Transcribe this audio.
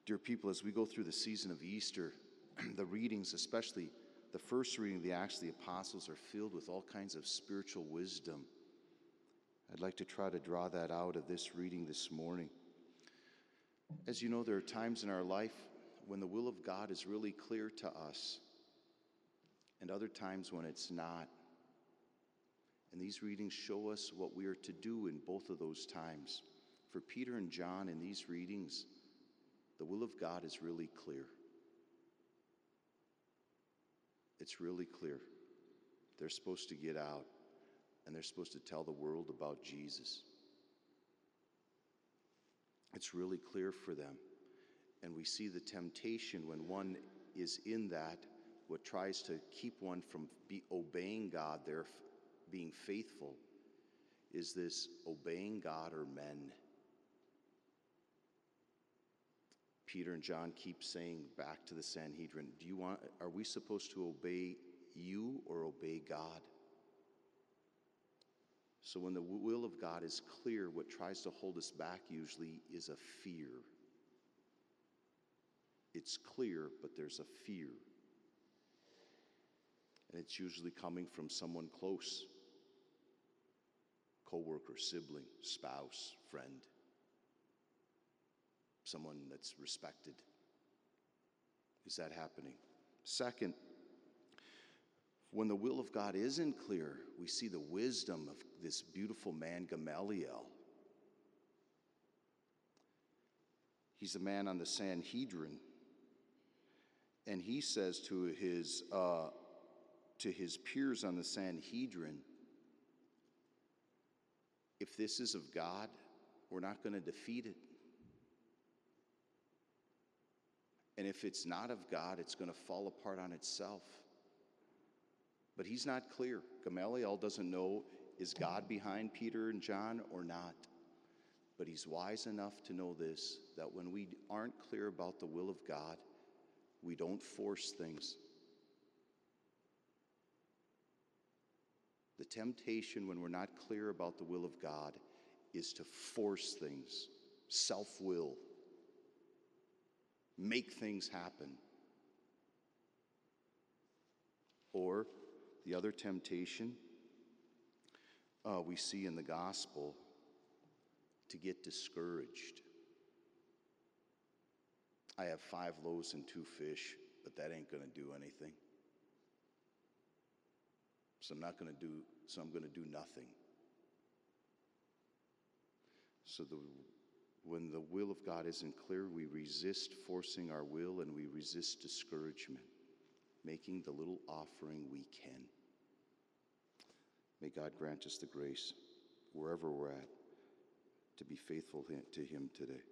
Dear people, as we go through the season of Easter, the readings, especially the first reading of the Acts of the Apostles, are filled with all kinds of spiritual wisdom. I'd like to try to draw that out of this reading this morning. As you know, there are times in our life when the will of God is really clear to us, and other times when it's not. And these readings show us what we are to do in both of those times. For Peter and John, in these readings, the will of God is really clear. It's really clear. They're supposed to get out, and they're supposed to tell the world about Jesus. It's really clear for them. And we see the temptation when one is in that, what tries to keep one from obeying God, there, being faithful, is this obeying God or men. Peter and John keep saying back to the Sanhedrin, are we supposed to obey you or obey God? So when the will of God is clear, what tries to hold us back usually is a fear. It's clear, but there's a fear. And it's usually coming from someone close. Coworker, sibling, spouse, friend. Someone that's respected. Is that happening? Second, when the will of God isn't clear, we see the wisdom of this beautiful man, Gamaliel. He's a man on the Sanhedrin, and he says to his peers on the Sanhedrin, if this is of God, we're not going to defeat it. And if it's not of God, it's going to fall apart on itself. But he's not clear. Gamaliel doesn't know, is God behind Peter and John or not? But he's wise enough to know this, that when we aren't clear about the will of God, we don't force things. The temptation when we're not clear about the will of God is to force things, self-will, make things happen. Or the other temptation we see in the gospel, to get discouraged. I have 5 loaves and 2 fish, but that ain't going to do anything. So I'm going to do nothing. So when the will of God isn't clear, we resist forcing our will, and we resist discouragement, making the little offering we can. May God grant us the grace, wherever we're at, to be faithful to Him today.